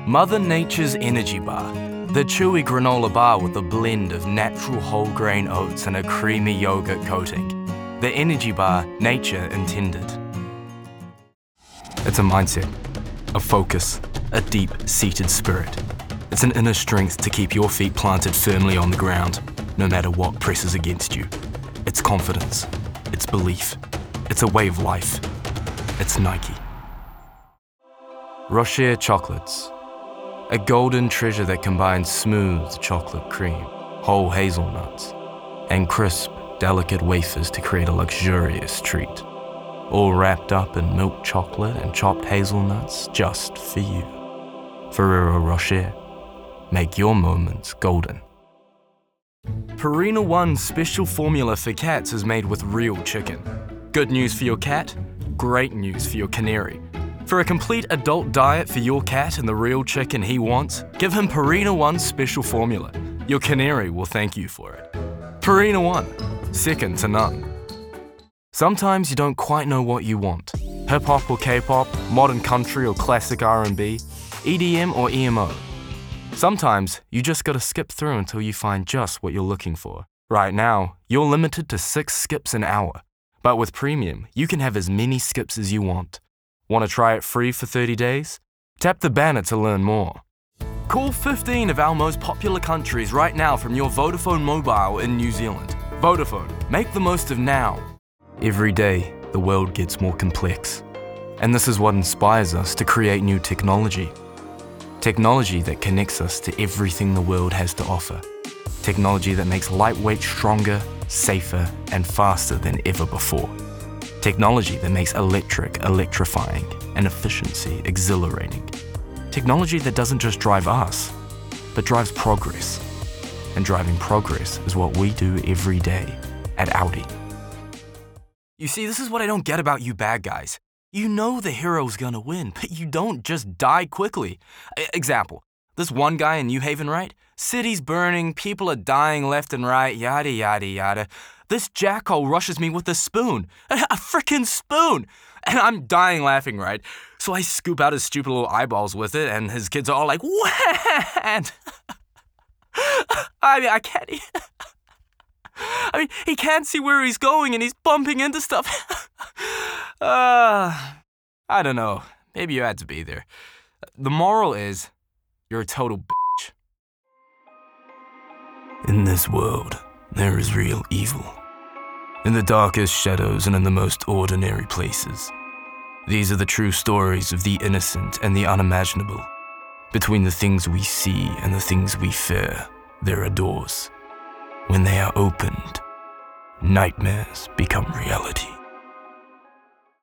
Mother Nature's Energy Bar. The chewy granola bar with a blend of natural whole grain oats and a creamy yogurt coating. The Energy Bar nature intended. It's a mindset, a focus, a deep-seated spirit. It's an inner strength to keep your feet planted firmly on the ground, no matter what presses against you. It's confidence. It's belief. It's a way of life. It's Nike. Rocher Chocolates. A golden treasure that combines smooth chocolate cream, whole hazelnuts, and crisp, delicate wafers to create a luxurious treat. All wrapped up in milk chocolate and chopped hazelnuts just for you. Ferrero Rocher. Make your moments golden. Purina One special formula for cats is made with real chicken. Good news for your cat, great news for your canary. For a complete adult diet for your cat and the real chicken he wants, give him Purina One special formula. Your canary will thank you for it. Purina One, second to none. Sometimes you don't quite know what you want. Hip-hop or K-pop, modern country or classic R&B, EDM or EMO. Sometimes you just gotta skip through until you find just what you're looking for. Right now, you're limited to 6 skips an hour. But with Premium, you can have as many skips as you want. Want to try it free for 30 days? Tap the banner to learn more. Call 15 of our most popular countries right now from your Vodafone mobile in New Zealand. Vodafone, make the most of now. Every day, the world gets more complex. And this is what inspires us to create new technology. Technology that connects us to everything the world has to offer. Technology that makes lightweight stronger, safer, and faster than ever before. Technology that makes electric electrifying and efficiency exhilarating. Technology that doesn't just drive us, but drives progress. And driving progress is what we do every day at Audi. You see, this is what I don't get about you bad guys. You know the hero's gonna win, but you don't just die quickly. Example, this one guy in New Haven, right? City's burning, people are dying left and right, yada yada yada. This jackhole rushes me with a spoon. A frickin' spoon! And I'm dying laughing, right? So I scoop out his stupid little eyeballs with it, and his kids are all like, what? I mean, he can't see where he's going, and he's bumping into stuff. I don't know. Maybe you had to be there. The moral is, you're a total bitch. In this world, there is real evil. In the darkest shadows and in the most ordinary places. These are the true stories of the innocent and the unimaginable. Between the things we see and the things we fear, there are doors. When they are opened, nightmares become reality.